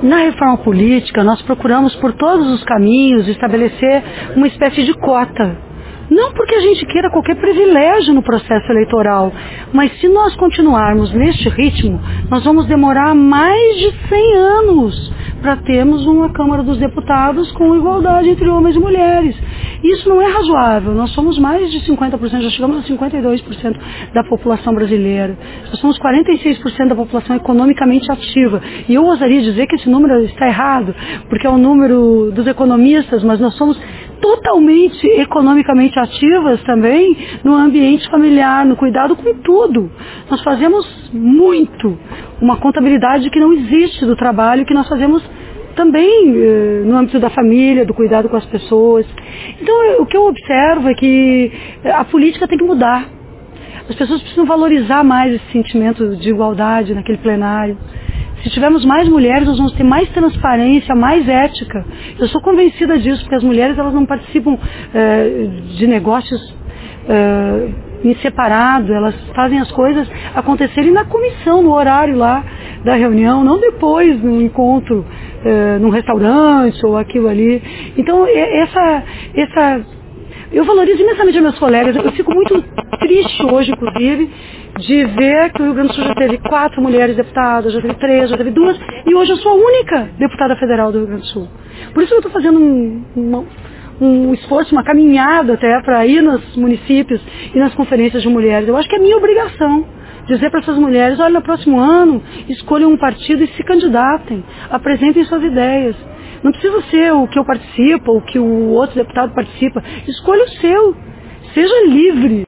Na reforma política, nós procuramos por todos os caminhos estabelecer uma espécie de cota. Não porque a gente queira qualquer privilégio no processo eleitoral, mas se nós continuarmos neste ritmo, nós vamos demorar mais de 100 anos para termos uma Câmara dos Deputados com igualdade entre homens e mulheres. Isso não é razoável. Nós somos mais de 50%, já chegamos a 52% da população brasileira. Nós somos 46% da população economicamente ativa. E eu ousaria dizer que esse número está errado, porque é o número dos economistas, mas nós somos totalmente economicamente ativas também no ambiente familiar, no cuidado com tudo. Nós fazemos muito, uma contabilidade que não existe do trabalho que nós fazemos também no âmbito da família, do cuidado com as pessoas. Então, o que eu observo é que a política tem que mudar. As pessoas precisam valorizar mais esse sentimento de igualdade naquele plenário. Se tivermos mais mulheres, nós vamos ter mais transparência, mais ética. Eu sou convencida disso, porque as mulheres elas não participam de negócios em separado, elas fazem as coisas acontecerem na comissão, no horário lá da reunião, não depois no encontro, num restaurante ou aquilo ali. Então, eu valorizo imensamente as minhas colegas. Eu fico muito triste hoje, inclusive, de ver que o Rio Grande do Sul já teve 4 mulheres deputadas, já teve 3, já teve 2, e hoje eu sou a única deputada federal do Rio Grande do Sul. Por isso eu estou fazendo um esforço, uma caminhada até para ir nos municípios e nas conferências de mulheres. Eu acho que é minha obrigação dizer para essas mulheres, olha, no próximo ano, escolham um partido e se candidatem, apresentem suas ideias. Não precisa ser o que eu participo, ou o que o outro deputado participa. Escolha o seu. Seja livre.